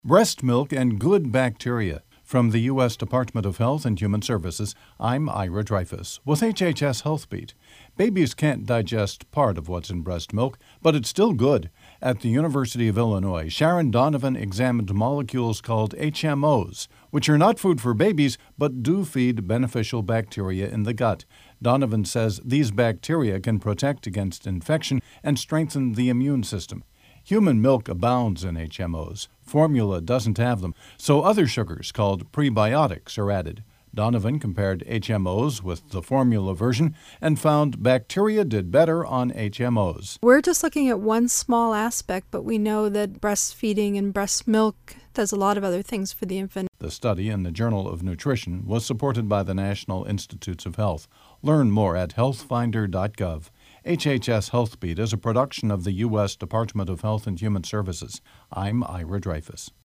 Breast milk and good bacteria. From the U.S. Department of Health and Human Services, I'm Ira Dreyfus with HHS Healthbeat. Babies can't digest part of what's in breast milk, but it's still good. At the University of Illinois, Sharon Donovan examined molecules called HMOs, which are not food for babies, but do feed beneficial bacteria in the gut. Donovan says these bacteria can protect against infection and strengthen the immune system. Human milk abounds in HMOs. Formula doesn't have them, so other sugars called prebiotics are added. Donovan compared HMOs with the formula version and found bacteria did better on HMOs. We're just looking at one small aspect, but we know that breastfeeding and breast milk does a lot of other things for the infant. The study in the Journal of Nutrition was supported by the National Institutes of Health. Learn more at healthfinder.gov. HHS Healthbeat is a production of the U.S. Department of Health and Human Services. I'm Ira Dreyfus.